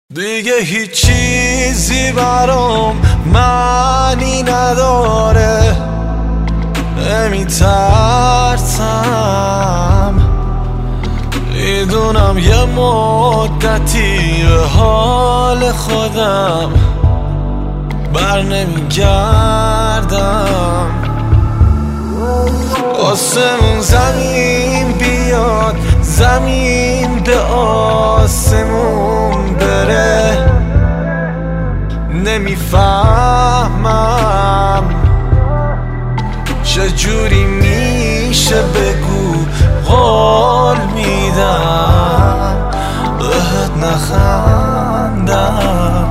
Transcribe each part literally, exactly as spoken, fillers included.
دیگه هیچ چیزی برام معنی نداره، نمیترسم، میدونم یه مدتی به حال خودم بر نمیگردم. آسمون زمین بیاد، زمین به آسمون بره، نمیفهمم چجوری میشه، بگو قول میدم بهت نخندم.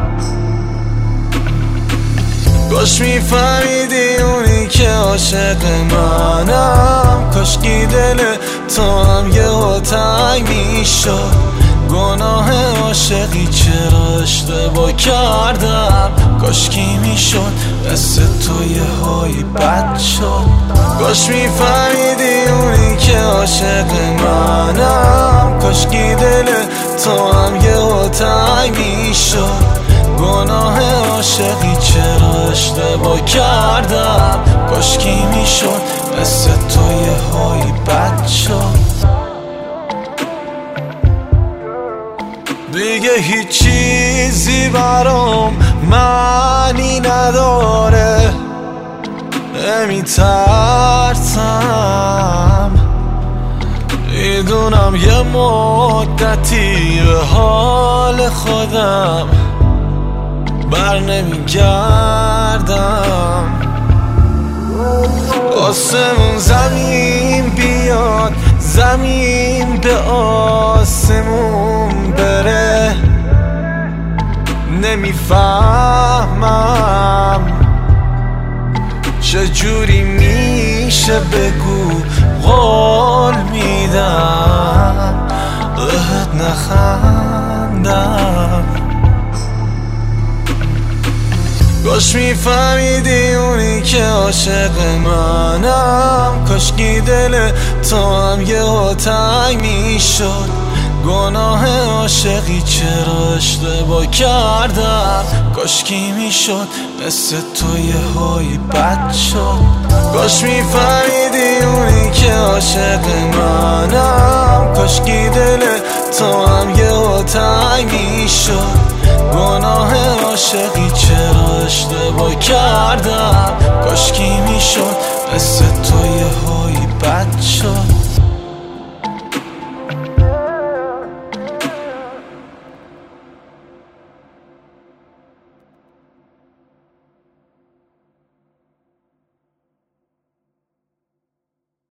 کاش میفهمیدی اونی که عاشق منم، کاشکی دل تو هم یه تنگ میشد. گناه عاشقی چرا اشتباه کردم، کاشکی میشد مثل تو یه هایی بد شد. کاش میفهمیدی اونی که عاشق منم، کاشکی دل تو هم یه تنگ میشد. گناه عاشقی چرا اشتباه کردم، کاشکی میشد مثل تو یه هایی بد شد. دیگه هیچ چیزی برام معنی نداره، نمیترسم، میدونم یه مدتی به حال خودم بر نمیگردم. آسمون زمین بیاد، زمین به آسمون بره، نمیفهمم چجوری میشه، بگو قول میدم بهت نخندم. کاش میفهمیدی اونی که عاشق منم، کاشکی دل تو هم یه تنگ میشد. گناه عاشقی چرا اشتباه کردم، کاشکی میشد مثل تو یه هایی بد شد. کاش میفهمیدی اونی که عاشق منم، کاشکی دل تو هم یه تنگ میشد. گناه عاشقی چرا اشتباه کردم، کاشکی میشد مثل تو یه هایی بد شد.